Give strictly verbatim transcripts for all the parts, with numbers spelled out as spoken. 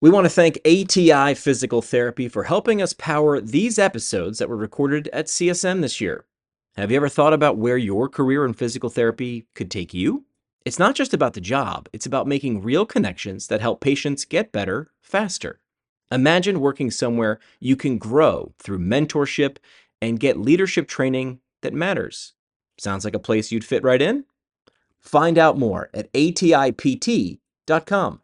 We want to thank A T I Physical Therapy for helping us power these episodes that were recorded at C S M this year. Have you ever thought about where your career in physical therapy could take you? It's not just about the job, it's about making real connections that help patients get better faster. Imagine working somewhere you can grow through mentorship and get leadership training that matters. Sounds like a place you'd fit right in? Find out more at A T I P T dot com.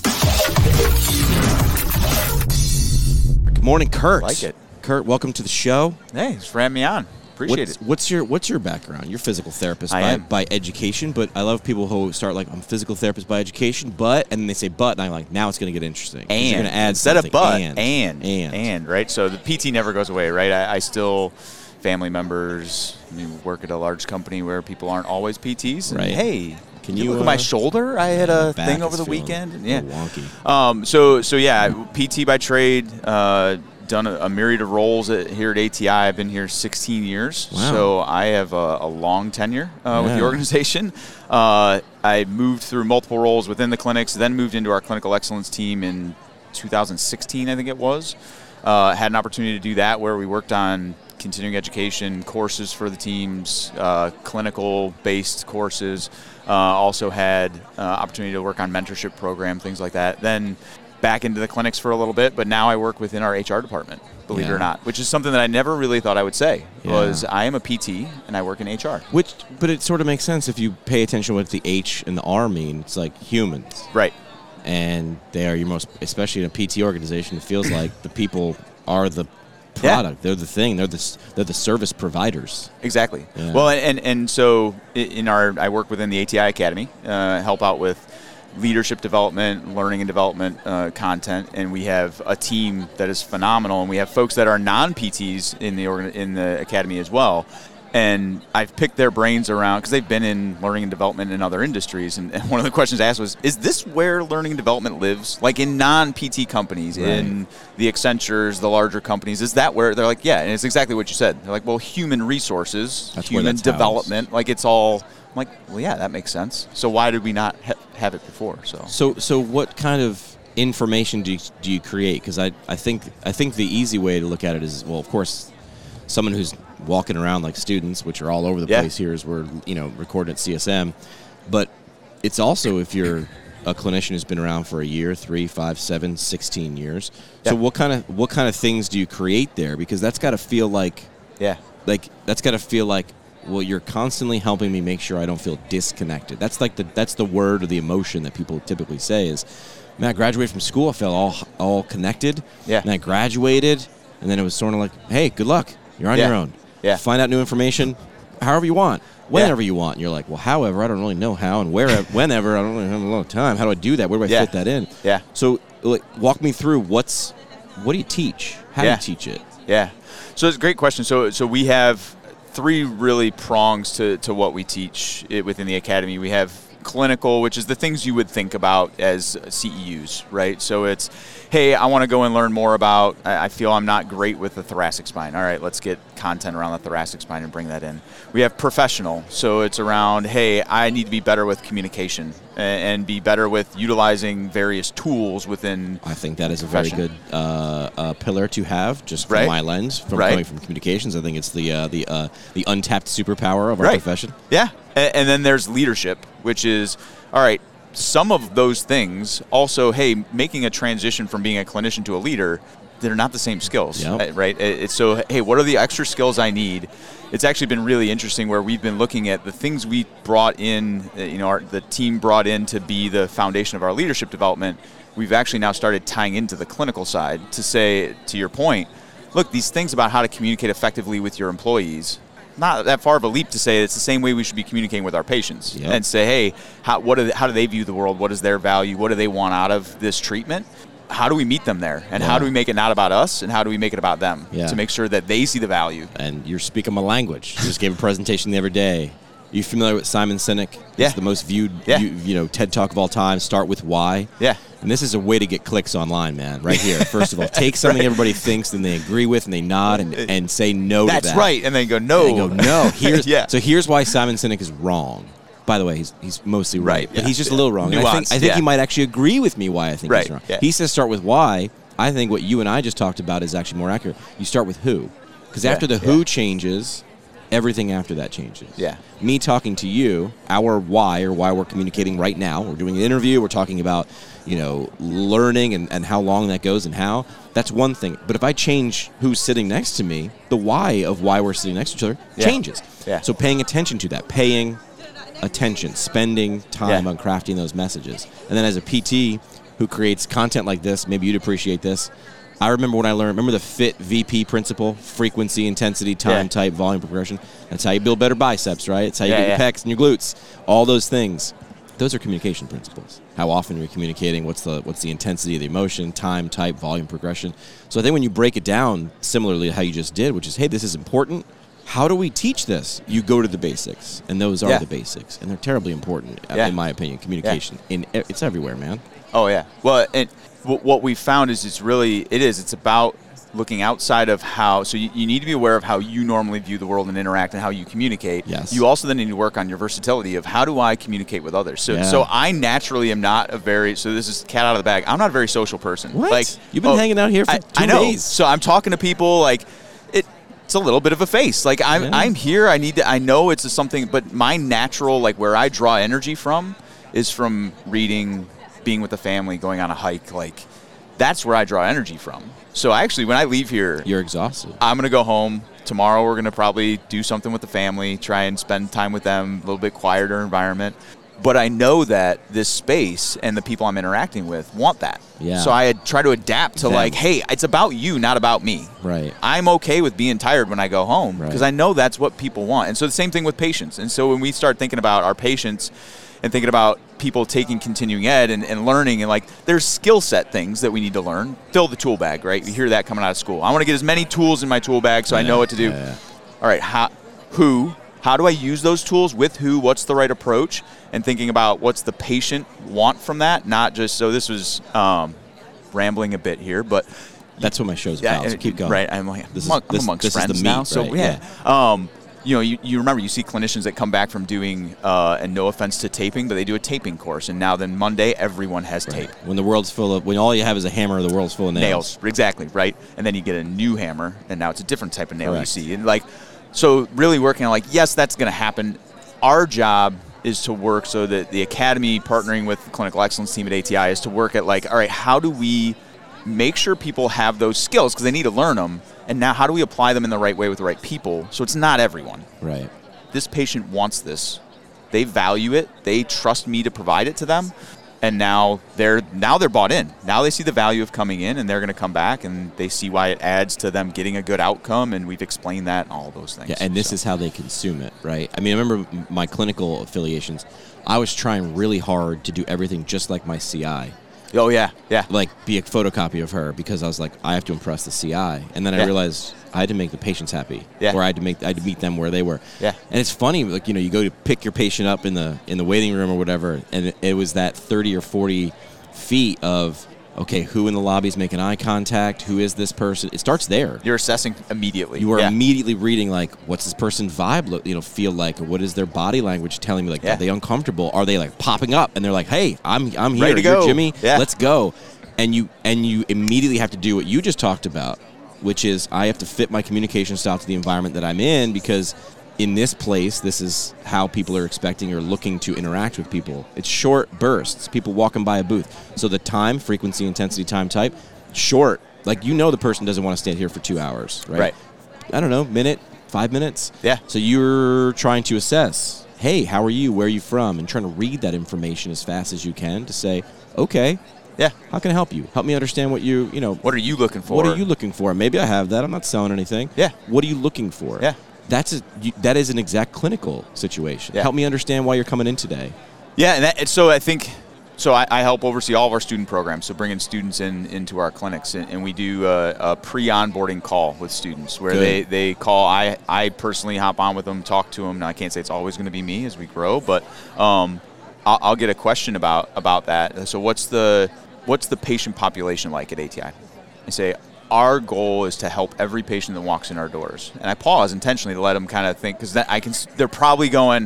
Good morning, Kurt. I like it. Kurt, welcome to the show. Hey, just ran me on. Appreciate what's, it. What's your What's your background? You're a physical therapist I by, am. by education, but I love people who start like, I'm a physical therapist by education, but, and then they say but, and I'm like, now it's going to get interesting. 'Cause And you're going to add instead something. of but, and, and, and, and, right? So the P T never goes away, right? I, I still, family members, I mean, work at a large company where people aren't always P Ts. And, Right. Hey, Can you you, look uh, at my shoulder? I had a back thing over is the feeling weekend. a Yeah. little wonky. Um, so, so yeah, P T by trade, uh, done a, a myriad of roles at, here at A T I. I've been here sixteen years, Wow. so I have a, a long tenure uh, with the Yeah. organization. Uh, I moved through multiple roles within the clinics, then moved into our clinical excellence team in two thousand sixteen, I think it was. Uh, had an opportunity to do that where we worked on continuing education courses for the teams, uh, clinical-based courses. Uh, also had uh, opportunity to work on mentorship program, things like that. Then back into the clinics for a little bit, but now I work within our H R department, believe it Yeah. or not, which is something that I never really thought I would say, Yeah. was I am a P T and I work in H R. Which, but it sort of makes sense if you pay attention to what the H and the R mean. It's like humans. Right. And they are your most, especially in a P T organization, it feels like the people are the Yeah. product. They're the thing. They're the, s- they're the service providers. Exactly. Yeah. Well, and, and so i- in our, I work within the A T I Academy, uh, help out with leadership development, learning and development uh, content, and we have a team that is phenomenal, and we have folks that are non-P Ts in the organ- in the academy as well. And I've picked their brains around because they've been in learning and development in other industries. And, and one of the questions I asked was, is this where learning and development lives? Like in non-P T companies, Right. in the Accentures, the larger companies, is that where they're like, yeah, and it's exactly what you said. They're like, well, human resources, That's where human that's housed. development, like it's all, I'm like, well, yeah, that makes sense. So why did we not ha- have it before? So, So, so what kind of information do you, do you create? Because I, I think I think the easy way to look at it is, well, of course, someone who's walking around like students, which are all over the Yeah. place here as we're, you know, recording at C S M. But it's also if you're a clinician who's been around for a year, three, five, seven, sixteen years. So Yeah. what kind of what kind of things do you create there? Because that's got to feel like yeah. like that's got to feel like, well, you're constantly helping me make sure I don't feel disconnected. That's like the that's the word or the emotion that people typically say is, man, I graduated from school, I felt all all connected. Yeah. And I graduated, and then it was sort of like, hey, good luck. You're on Yeah. your own. Yeah. Find out new information however you want, whenever you want. And you're like, well, however, I don't really know how, and where, whenever, I don't really have a lot of time. How do I do that? Where do I Yeah. fit that in? Yeah. So, like, walk me through what's, what do you teach? How Yeah. do you teach it? Yeah. So it's a great question. So so we have three really prongs to, to what we teach it within the academy. We have clinical, which is the things you would think about as C E Us, right? So it's, hey, I want to go and learn more about, I I feel I'm not great with the thoracic spine. All right, let's get content around the thoracic spine and bring that in. We have professional. So it's around, hey, I need to be better with communication and, and be better with utilizing various tools within. I think that is a very Profession. good uh, uh, pillar to have, just from Right. my lens, from Right. coming from communications. I think it's the uh, the uh, the untapped superpower of our Right. profession. Yeah. And, and then there's leadership, which is, all right, some of those things also, hey, making a transition from being a clinician to a leader, they're not the same skills, Yep. uh, right? It- It's so, hey, what are the extra skills I need? It's actually been really interesting where we've been looking at the things we brought in, uh, you know, our, the team brought in to be the foundation of our leadership development. We've actually now started tying into the clinical side to say, to your point, look, these things about how to communicate effectively with your employees, not that far of a leap to say it's the same way we should be communicating with our patients. Yep. And say, hey, how, what do they, how do they view the world? What is their value? What do they want out of this treatment? How do we meet them there? And Yeah. how do we make it not about us? And how do we make it about them Yeah. to make sure that they see the value? And you're speaking my language. You just gave a presentation the other day. You familiar with Simon Sinek? Yeah. It's the most viewed, Yeah. you, you know, TED Talk of all time. Start with why. Yeah. And this is a way to get clicks online, man. Right here. First of all, take something Right. everybody thinks and they agree with, and they nod and, and say no to That's that. right. And then go, no. And go, no. Here's Yeah. So here's why Simon Sinek is wrong. By the way, he's he's mostly right, Right, but yeah, he's just yeah. a little wrong. And I think Nuanced, I think yeah. he might actually agree with me why I think Right, he's wrong. yeah. He says start with why. I think what you and I just talked about is actually more accurate. You start with who, because Yeah, after the yeah. who changes, everything after that changes. Yeah. Me talking to you, our why or why we're communicating right now. We're doing an interview. We're talking about, you know, learning and, and how long that goes and how. That's one thing. But if I change who's sitting next to me, the why of why we're sitting next to each other Yeah. changes. Yeah. So paying attention to that, paying attention, spending time Yeah. on crafting those messages. And then as a P T who creates content like this, maybe you'd appreciate this. I remember when I learned, remember the FIT V P principle, frequency, intensity, time, Yeah. type, volume, progression. That's how you build better biceps, right? It's how you Yeah, get your yeah. pecs and your glutes. All those things. Those are communication principles. How often you're communicating, what's the what's the intensity of the emotion, time, type, volume, progression. So I think when you break it down similarly to how you just did, which is, hey, this is important. How do we teach this? You go to the basics, and those are Yeah. the basics, and they're terribly important, uh, Yeah. in my opinion. Communication, in e- it's everywhere, man. Oh yeah. Well, and w- what we found is it's really it is. It's about looking outside of how. So you, you need to be aware of how you normally view the world and interact, and how you communicate. Yes. You also then need to work on your versatility of how do I communicate with others. So Yeah. so I naturally am not a very. So this is cat out of the bag. I'm not a very social person. What? Like You've been oh, hanging out here for I, two I know. days. So I'm talking to people like it. It's a little bit of a face. Like I'm Yeah. I'm here. I need to. I know it's a something, but my natural like where I draw energy from is from reading, being with the family, going on a hike. Like that's where I draw energy from. So actually, when I leave here, You're exhausted. I'm gonna go home. Tomorrow, we're gonna probably do something with the family, try and spend time with them, a little bit quieter environment. But I know that this space and the people I'm interacting with want that. Yeah. So I try to adapt to Them. like, hey, it's about you, not about me. Right. I'm okay with being tired when I go home Right. because I know that's what people want. And so the same thing with patients. And so when we start thinking about our patients and thinking about people taking continuing ed and, and learning and like there's skill set things that we need to learn. Fill the tool bag, right? You hear that coming out of school. I want to get as many tools in my tool bag so I know what to do. Yeah, yeah. All right, how, who, how do I use those tools with who? What's the right approach? And thinking about what's the patient want from that, not just, so this was um, rambling a bit here, but That's what my show's about. So keep going. Right, I'm like, This is- among, this- I'm amongst this is the friends meat, now, so right, yeah. Um, you know, you, you remember, you see clinicians that come back from doing, uh, and no offense to taping, but they do a taping course, and now then Monday, everyone has tape. When the world's full of, when all you have is a hammer, the world's full of nails. Nails, exactly, right? And then you get a new hammer, and now it's a different type of nail Correct. you see. And like, so really working on like, yes, that's going to happen. Our job is to work so that the academy partnering with the clinical excellence team at A T I is to work at like, all right, how do we make sure people have those skills because they need to learn them, and now how do we apply them in the right way with the right people so it's not everyone. Right. This patient wants this. They value it. They trust me to provide it to them. And now they're now they're bought in. Now they see the value of coming in, and they're going to come back, and they see why it adds to them getting a good outcome. And we've explained that and all those things. Yeah, and this So- is how they consume it, right? I mean, I remember m- my clinical affiliations. I was trying really hard to do everything just like my C I, Oh yeah, yeah. like be a photocopy of her, because I was like, I have to impress the C I, and then I Yeah. realized I had to make the patients happy, Yeah. or I had to make I had to meet them where they were. Yeah. And it's funny, like you know, you go to pick your patient up in the in the waiting room or whatever, and it, it was that thirty or forty feet of okay, who in the lobby is making eye contact? Who is this person? It starts there. You're assessing immediately. You are yeah. immediately reading like, what's this person's vibe look, you know, feel like, or what is their body language telling me? Like, Yeah. are they uncomfortable? Are they like popping up? And they're like, hey, I'm I'm here, Ready to You're go. Jimmy, Yeah. let's go. And you and you immediately have to do what you just talked about, which is I have to fit my communication style to the environment that I'm in, because in this place, this is how people are expecting or looking to interact with people. It's short bursts, people walking by a booth. So the time, frequency, intensity, time, type, short. Like, you know the person doesn't want to stand here for two hours, right? Right. I don't know, minute, five minutes. Yeah. So you're trying to assess, hey, how are you? Where are you from? And trying to read that information as fast as you can to say, okay, Yeah. how can I help you? Help me understand what you, you know, What are you looking for? what are you looking for? Maybe I have that. I'm not selling anything. Yeah. What are you looking for? Yeah. That's a, you, that is an exact clinical situation. Yeah. Help me understand why you're coming in today. Yeah, and, that, and so I think, so I, I help oversee all of our student programs, so bringing students in into our clinics, and, and we do a, a pre-onboarding call with students where Good. they, they call, I, I personally hop on with them, talk to them. Now, I can't say it's always going to be me as we grow, but um, I'll, I'll get a question about, about that. So what's the, what's the patient population like at A T I? I say, our goal is to help every patient that walks in our doors. And I pause intentionally to let them kind of think, because I can, they're probably going,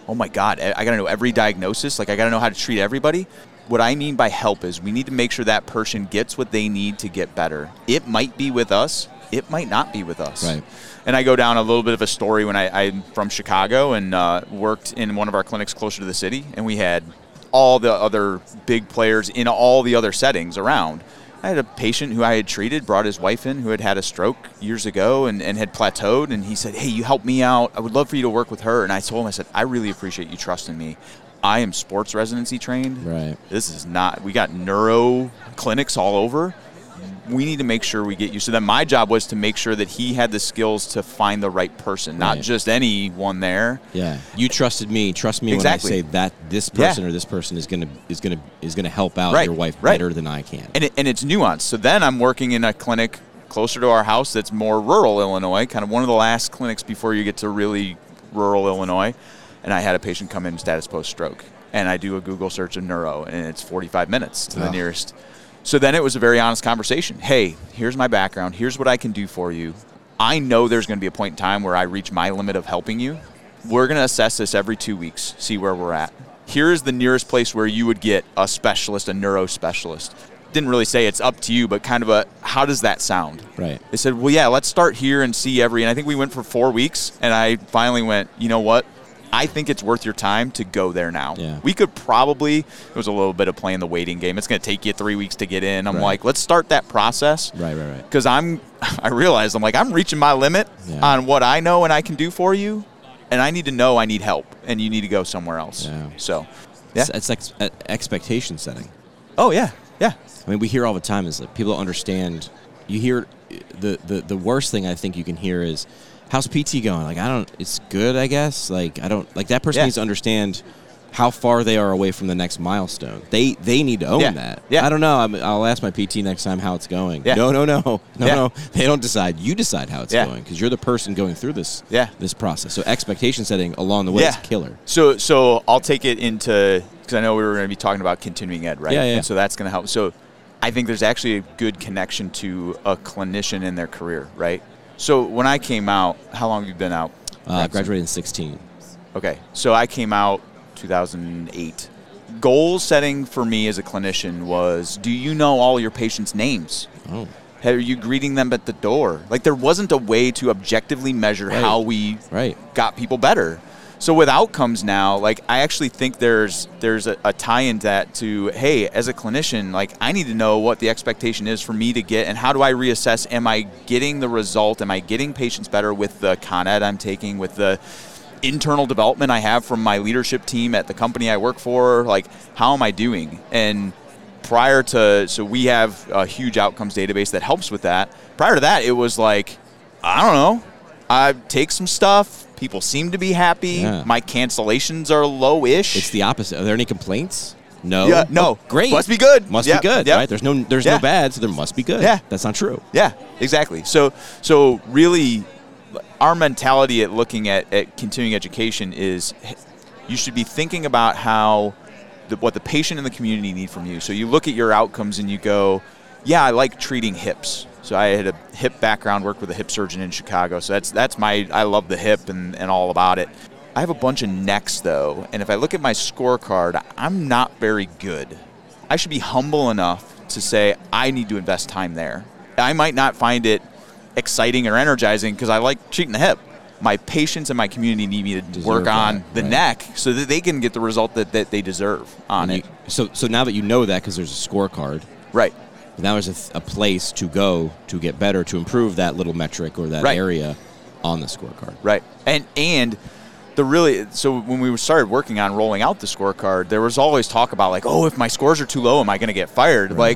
oh my God, I got to know every diagnosis. Like I got to know how to treat everybody. What I mean by help is we need to make sure that person gets what they need to get better. It might be with us. It might not be with us. Right. And I go down a little bit of a story when I, I'm from Chicago and uh, worked in one of our clinics closer to the city, and we had all the other big players in all the other settings around. I had a patient who I had treated, brought his wife in, who had had a stroke years ago and, and had plateaued, and he said, hey, you help me out. I would love for you to work with her. And I told him, I said, I really appreciate you trusting me. I am sports residency trained. Right. This is not, we got neuro clinics all over. We need to make sure we get you. So then my job was to make sure that he had the skills to find the right person, not Right. just anyone there. Yeah. You trusted me. Trust me Exactly. when I say that this person Yeah. or this person is gonna is gonna is gonna help out Right. your wife Right. better than I can. And, it, and it's nuanced. So then I'm working in a clinic closer to our house that's more rural Illinois, kind of one of the last clinics before you get to really rural Illinois. And I had a patient come in status post-stroke. And I do a Google search of neuro, and it's forty-five minutes to the Oh. nearest. So then it was a very honest conversation. Hey, here's my background. Here's what I can do for you. I know there's going to be a point in time where I reach my limit of helping you. We're going to assess this every two weeks, see where we're at. Here is the nearest place where you would get a specialist, a neuro specialist. Didn't really say it's up to you, but kind of a, how does that sound? Right. They said, well, yeah, let's start here and see every, and I think we went for four weeks, and I finally went, you know what? I think it's worth your time to go there now. Yeah. We could probably, it was a little bit of playing the waiting game. It's going to take you three weeks to get in. I'm Right. like, let's start that process. Right, right, right. Because I'm, I realized, I'm like, I'm reaching my limit Yeah. on what I know and I can do for you, and I need to know I need help, and you need to go somewhere else. Yeah. So, yeah. It's, it's ex- uh, expectation setting. Oh, yeah, yeah. I mean, we hear all the time is that people don't understand. You hear the, the, the worst thing I think you can hear is, how's P T going? Like, I don't, it's good, I guess. Like, I don't, like, that person Yeah. needs to understand how far they are away from the next milestone. They they need to own Yeah. that. Yeah. I don't know. I'm, I'll ask my P T next time how it's going. Yeah. No, no, no. No, Yeah. no. They don't decide. You decide how it's Yeah. going because you're the person going through this, Yeah. this process. So expectation setting along the way is Yeah. killer. So, so I'll take it into, because I know we were going to be talking about continuing ed, right? Yeah, yeah. And so that's going to help. So I think there's actually a good connection to a clinician in their career, right? So when I came out, how long have you been out? Uh, graduated in sixteen. Okay, so I came out two thousand eight. Goal setting for me as a clinician was, do you know all your patients' names? Oh, Are you greeting them at the door? Like, there wasn't a way to objectively measure Right. how we right. got people better. So with outcomes now, like, I actually think there's there's a, a tie in that to, hey, as a clinician, like, I need to know what the expectation is for me to get, and how do I reassess, am I getting the result, am I getting patients better with the Con Ed I'm taking, with the internal development I have from my leadership team at the company I work for, like, how am I doing? And prior to, so we have a huge outcomes database that helps with that. Prior to that, it was like, I don't know, I take some stuff, people seem to be happy, Yeah. my cancellations are low-ish. It's the opposite. Are there any complaints? No. Yeah, no. Oh, great. Must be good. Must Yep, be good, yep. right? There's no there's Yeah. no bad, so there must be good. Yeah. That's not true. Yeah, exactly. So so really, our mentality at looking at, at continuing education is, you should be thinking about how the, what the patient and the community need from you. So you look at your outcomes and you go, yeah, I like treating hips. So I had a hip background, worked with a hip surgeon in Chicago. So that's that's my, I love the hip and, and all about it. I have a bunch of necks, though, and if I look at my scorecard, I'm not very good. I should be humble enough to say I need to invest time there. I might not find it exciting or energizing because I like treating the hip. My patients and my community need me to Deserve work on that, the right. neck so that they can get the result that, that they deserve on And it. you- so so now that you know that, because there's a scorecard, Right. now there's a, th- a place to go to get better, to improve that little metric or that Right. area on the scorecard. Right. And and the really, so when we started working on rolling out the scorecard, there was always talk about like, oh, if my scores are too low, am I going to get fired? Right. Like,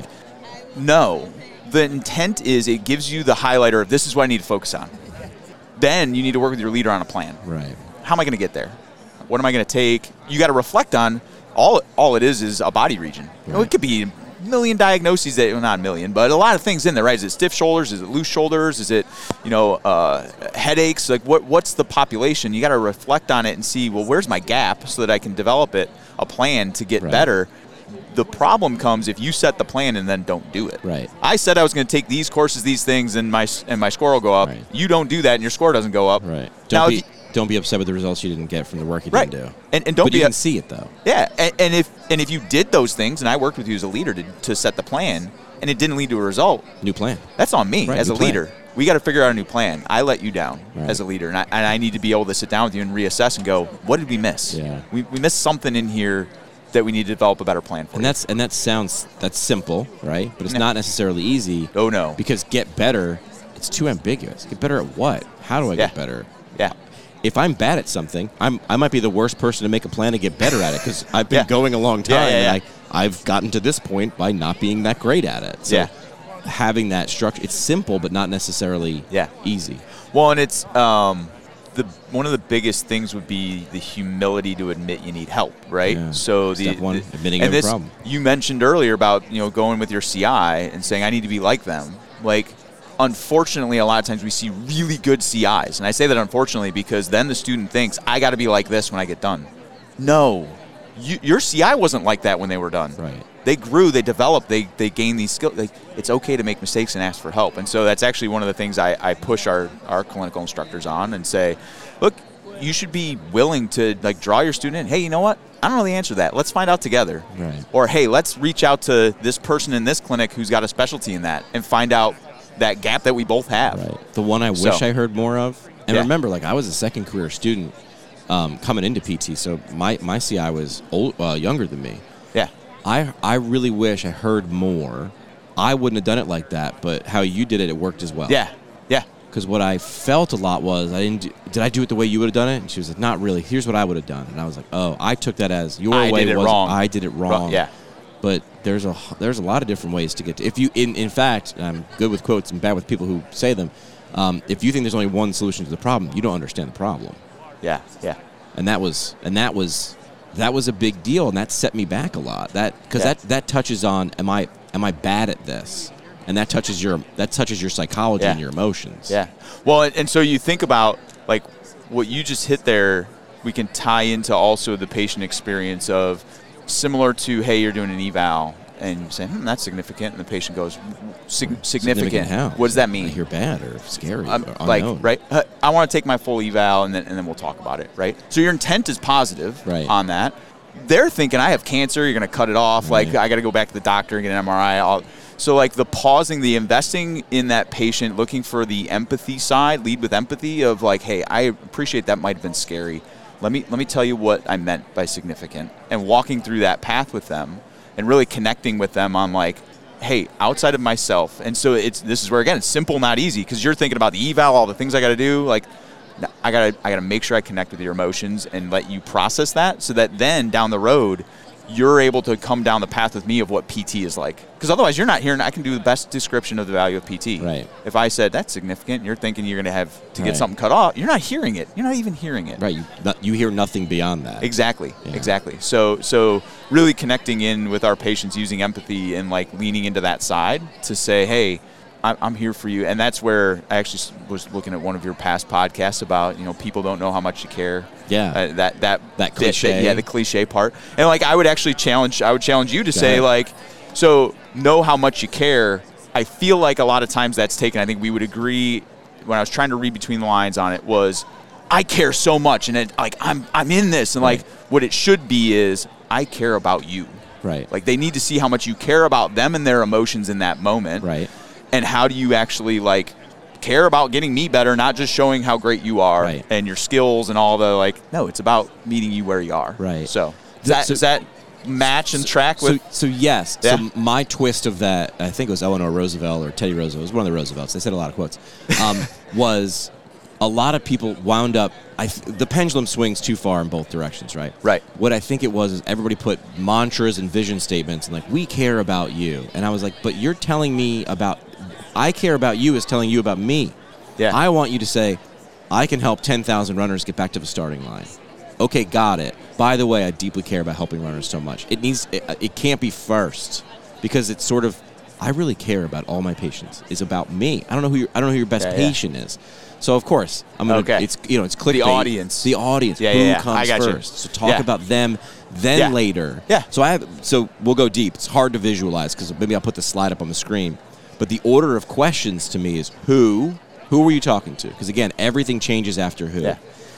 no. The intent is it gives you the highlighter of this is what I need to focus on. Then you need to work with your leader on a plan. Right. How am I going to get there? What am I going to take? You got to reflect on all. All it is is a body region. You know, it could be a million diagnoses that, well, not a million, but a lot of things in there, right? Is it stiff shoulders? Is it loose shoulders? Is it, you know, uh, headaches? Like, what? What's the population? You got to reflect on it and see, well, where's my gap so that I can develop it, a plan to get Right. better. The problem comes if you set the plan and then don't do it. Right. I said I was going to take these courses, these things, and my and my score will go up. Right. You don't do that, and your score doesn't go up. Right. Now, Don't if be you- don't be upset with the results you didn't get from the work you Right. didn't do. And, and don't but be you a- can see it though. Yeah, and, and if and if you did those things, and I worked with you as a leader to, to set the plan, and it didn't lead to a result, New plan. that's on me Right, as new a plan. leader. We got to figure out a new plan. I let you down Right. as a leader, and I, and I need to be able to sit down with you and reassess and go, what did we miss? Yeah. We, we missed something in here that we need to develop a better plan for. And you. that's and that sounds that's simple, right? But it's No. not necessarily easy. Oh, no. Because get better, it's too ambiguous. Get better at what? How do I get Yeah. better? Yeah. If I'm bad at something, I'm I might be the worst person to make a plan to get better at it because I've been Yeah. going a long time Yeah, yeah, yeah. and I I've gotten to this point by not being that great at it. So Yeah. having that structure, it's simple but not necessarily Yeah. easy. Well, and it's um, the one of the biggest things would be the humility to admit you need help, right? Yeah. So the Step one, the- admitting you and have a this, problem. You mentioned earlier about you know going with your C I and saying I need to be like them. Like, unfortunately, a lot of times we see really good C Is, and I say that unfortunately because then the student thinks I got to be like this when I get done. No, you, your C I wasn't like that when they were done. Right. They grew, they developed, they they gained these skills. Like, it's okay to make mistakes and ask for help. And so that's actually one of the things I, I push our, our clinical instructors on and say, look, you should be willing to like draw your student in. Hey, you know what? I don't know the answer to that. Let's find out together. Right. Or, hey, let's reach out to this person in this clinic who's got a specialty in that and find out that gap that we both have. Right. The one I So- wish I heard more of. And Yeah. remember, like I was a second career student um, coming into P T, so my, my C I was old, uh, younger than me. Yeah. I I really wish I heard more. I wouldn't have done it like that, but how you did it, it worked as well. Yeah. Yeah. Because what I felt a lot was, I didn't. Do, did I do it the way you would have done it? And she was like, not really. Here's what I would have done. And I was like, oh, I took that as your I way did it was wrong. I did it wrong. Wrong, yeah. But there's a there's a lot of different ways to get to. If you in in fact, and I'm good with quotes and bad with people who say them. Um, if you think there's only one solution to the problem, you don't understand the problem. Yeah. Yeah. And that was and that was that was a big deal, and that set me back a lot. That because Yeah. that that touches on am I am I bad at this, and that touches your that touches your psychology Yeah. and your emotions. Yeah. Well, and, and so you think about like what you just hit there. We can tie into also the patient experience of similar to, hey, you're doing an eval and you say, hmm, that's significant, and the patient goes, Sig- significant. how? What does that I mean? hear bad or scary Um, or like, unknown. right? Uh, I want to take my full eval, and then and then we'll talk about it, right? So your intent is positive Right. on that. They're thinking, I have cancer. You're going to cut it off. Like, Right. I got to go back to the doctor and get an M R I. I'll, so, like, the pausing, the investing in that patient, looking for the empathy side, lead with empathy of like, hey, I appreciate that might have been scary. Let me let me tell you what I meant by significant, and walking through that path with them, and really connecting with them on like, hey, outside of myself. And so it's this is where again it's simple, not easy, because you're thinking about the eval, all the things I got to do. Like, I gotta I gotta make sure I connect with your emotions and let you process that, so that then down the road, you're able to come down the path with me of what P T is like. Because otherwise, you're not hearing. I can do the best description of the value of P T. Right. If I said that's significant, you're thinking you're going to have to get Right. something cut off. You're not hearing it. You're not even hearing it. Right. You, not, you hear nothing beyond that. Exactly. Yeah. Exactly. So so really connecting in with our patients, using empathy and like leaning into that side to say, hey, I'm, I'm here for you. And that's where I actually s- was looking at one of your past podcasts about, you know, people don't know how much you care. Yeah. Uh, that that That cliche. yeah, the cliche part. And like I would actually challenge I would challenge you to Go say ahead. like, so know how much you care. I feel like a lot of times that's taken. I think we would agree when I was trying to read between the lines on it was, I care so much, and it, like I'm I'm in this, and like Right. what it should be is I care about you. Right. Like they need to see how much you care about them and their emotions in that moment. Right. And how do you actually like care about getting me better, not just showing how great you are Right. and your skills and all the like. No, it's about meeting you where you are. Right. So does that So- does that match and track with? So, so yes. Yeah. So my twist of that, I think it was Eleanor Roosevelt or Teddy Roosevelt. It was one of the Roosevelts. They said a lot of quotes. Um, was a lot of people wound up. I th- the pendulum swings too far in both directions, right? Right. What I think it was is everybody put mantras and vision statements and like we care about you, and I was like, but you're telling me about. I care about you is telling you about me. Yeah. I want you to say, I can help ten thousand runners get back to the starting line. Okay, got it. By the way, I deeply care about helping runners so much. It needs. It, it can't be first because it's sort of. I really care about all my patients. It's about me. I don't know who your, I don't know who your best Yeah, yeah. patient is. So of course I'm gonna. Okay. It's you know it's clickbait. The audience. The audience. Yeah, who yeah, yeah. comes I got you. first? So talk Yeah. about them, then Yeah. later. Yeah. So I have. So we'll go deep. It's hard to visualize because maybe I'll put the slide up on the screen. But the order of questions to me is who. Who were you talking to? Because again, everything changes after who. Yeah.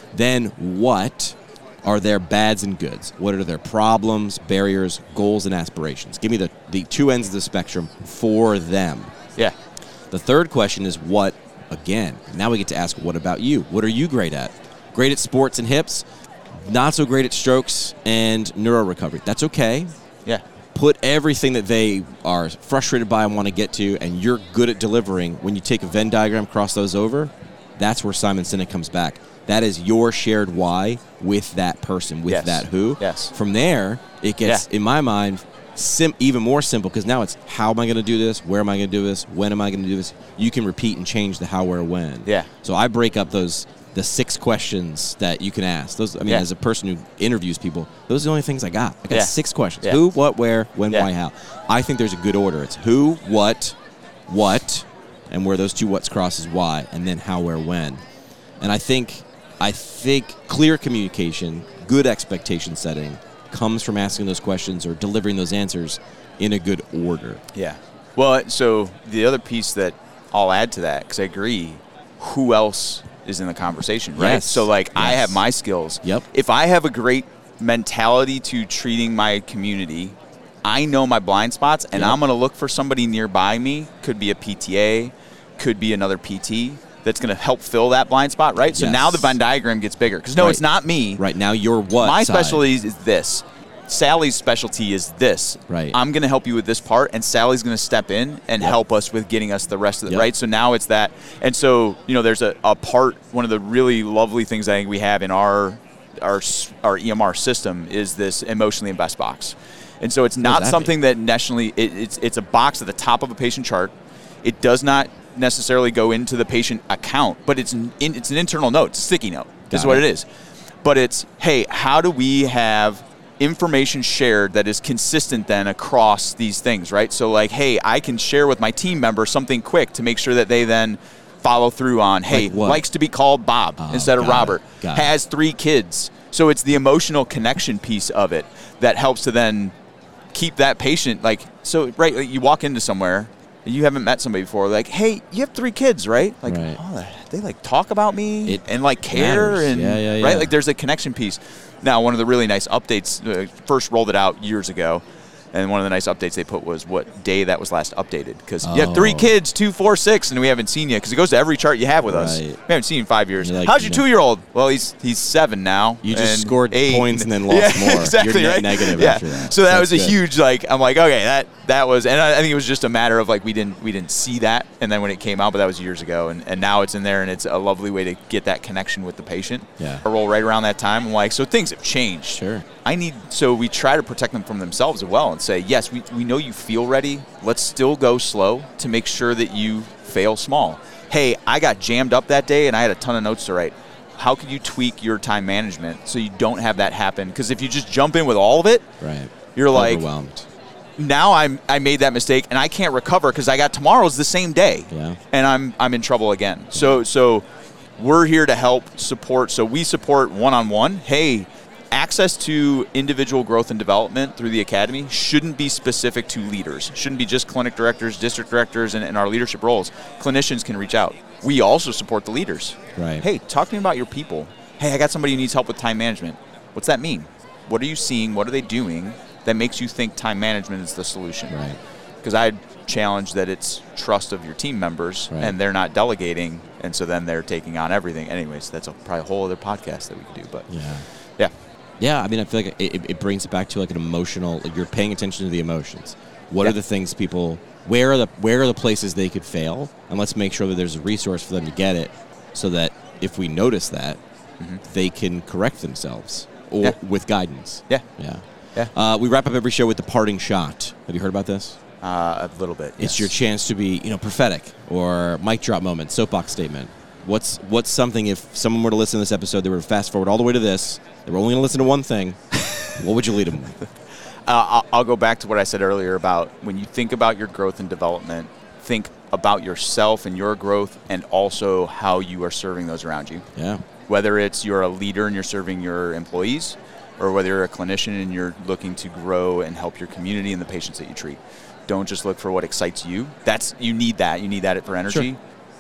Then what are their bads and goods? What are their problems, barriers, goals, and aspirations? Give me the, the two ends of the spectrum for them. Yeah. The third question is what, again, now we get to ask, what about you? What are you great at? Great at sports and hips, not so great at strokes and neuro recovery. That's okay. Yeah. Put everything that they are frustrated by and want to get to, and you're good at delivering. When you take a Venn diagram, cross those over, that's where Simon Sinek comes back. That is your shared why with that person, with Yes. that who. Yes. From there, it gets, Yeah. in my mind, sim- even more simple, because now it's how am I going to do this? Where am I going to do this? When am I going to do this? You can repeat and change the how, where, when. Yeah. So I break up those the six questions that you can ask. Those, I mean, Yeah. as a person who interviews people, those are the only things I got. I got Yeah. six questions. Yeah. Who, what, where, when, Yeah. why, how. I think there's a good order. It's who, what, what, and where those two whats cross is why, and then how, where, when. And I think, I think clear communication, good expectation setting, comes from asking those questions or delivering those answers in a good order. Yeah. Well, so the other piece that I'll add to that, because I agree, who else is in the conversation, right? Yes. So, like, I Yes. have my skills. Yep. If I have a great mentality to treating my community, I know my blind spots, and Yep. I'm going to look for somebody nearby me. Could be a P T A, could be another P T that's going to help fill that blind spot, right? So Yes. now the Venn diagram gets bigger. Because, no, Right. it's not me. Right now, you're what My side? specialty is this. Sally's specialty is this. Right. I'm going to help you with this part, and Sally's going to step in and Yep. help us with getting us the rest of it, Yep. right? So now it's that. And so, you know, there's a, a part, one of the really lovely things I think we have in our, our, s- our E M R system is this emotionally invest box. And so it's not that something that nationally, it, it's, it's a box at the top of a patient chart. It does not necessarily go into the patient account, but it's an, in, it's an internal note, it's a sticky note, is Got what it. it is. But it's, hey, how do we have information shared that is consistent then across these things, right? So like, hey, I can share with my team member something quick to make sure that they then follow through on, hey, Like what? likes to be called Bob Oh, instead of got it. Robert, Got it. has three kids. So it's the emotional connection piece of it that helps to then keep that patient, like, so, right, like you walk into somewhere, you haven't met somebody before, like, hey, you have three kids, right? Like, Right. oh, they like talk about me It and like care matters. and Yeah, yeah, yeah. right, like there's a connection piece. Now, one of the really nice updates, uh, first rolled it out years ago, and one of the nice updates they put was what day that was last updated. Because you have three Oh. kids, two, four, six, and we haven't seen you. Because it goes to every chart you have with us. Right. We haven't seen you in five years. You're like, How's your you know- two-year-old? Well, he's he's seven now. You just and scored eight. points and then lost Yeah, more. Exactly, You're net right? negative yeah. after that. So that That's was a good. huge, like, I'm like, okay, that that was, and I, I think it was just a matter of like we didn't we didn't see that, and then when it came out, but that was years ago, and, and now it's in there, and it's a lovely way to get that connection with the patient. Yeah. I roll right around that time. I'm like, so things have changed. Sure. I need, so we try to protect them from themselves as well and say, yes, we, we know you feel ready. Let's still go slow to make sure that you fail small. Hey, I got jammed up that day and I had a ton of notes to write. How could you tweak your time management so you don't have that happen? Because if you just jump in with all of it, Right. you're like, Overwhelmed. now I'm I made that mistake and I can't recover because I got tomorrow's the same day. Yeah. And I'm I'm in trouble again. So so we're here to help support. So we support one-on-one. Hey, access to individual growth and development through the academy shouldn't be specific to leaders. Shouldn't be just clinic directors, district directors, and, and our leadership roles. Clinicians can reach out. We also support the leaders. Right. Hey, talk to me about your people. Hey, I got somebody who needs help with time management. What's that mean? What are you seeing? What are they doing that makes you think time management is the solution? Right. Because I challenge that it's trust of your team members, Right. and they're not delegating, and so then they're taking on everything. Anyways, that's a, probably a whole other podcast that we could do. But Yeah. yeah, Yeah, I mean, I feel like it, it brings it back to like an emotional. Like you're paying attention to the emotions. What Yeah. are the things people? Where are the where are the places they could fail? And let's make sure that there's a resource for them to get it, so that if we notice that, Mhm. they can correct themselves or Yeah. with guidance. yeah, Yeah. yeah, Uh, we wrap up every show with the parting shot. Have you heard about this? uh, a little bit. It's yes. your chance to be, you know, prophetic or mic drop moment, soapbox statement. What's what's something if someone were to listen to this episode, they were to fast forward all the way to this, they were only going to listen to one thing, what would you lead them with? Uh, I'll, I'll go back to what I said earlier about when you think about your growth and development, think about yourself and your growth and also how you are serving those around you. Yeah. Whether it's you're a leader and you're serving your employees, or whether you're a clinician and you're looking to grow and help your community and the patients that you treat. Don't just look for what excites you. That's you need that. You need that for energy. Sure. But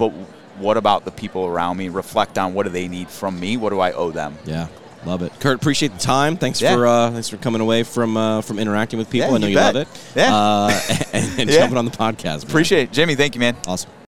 what about the people around me, reflect on what do they need from me, what do I owe them. Yeah. Love it, Kurt. Appreciate the time. Thanks yeah. for uh, thanks for coming away from uh, from interacting with people. Yeah, I know you you bet. love it. Yeah, uh, and, and yeah. jumping on the podcast. Man. Appreciate it, Jamie. Thank you, man. Awesome.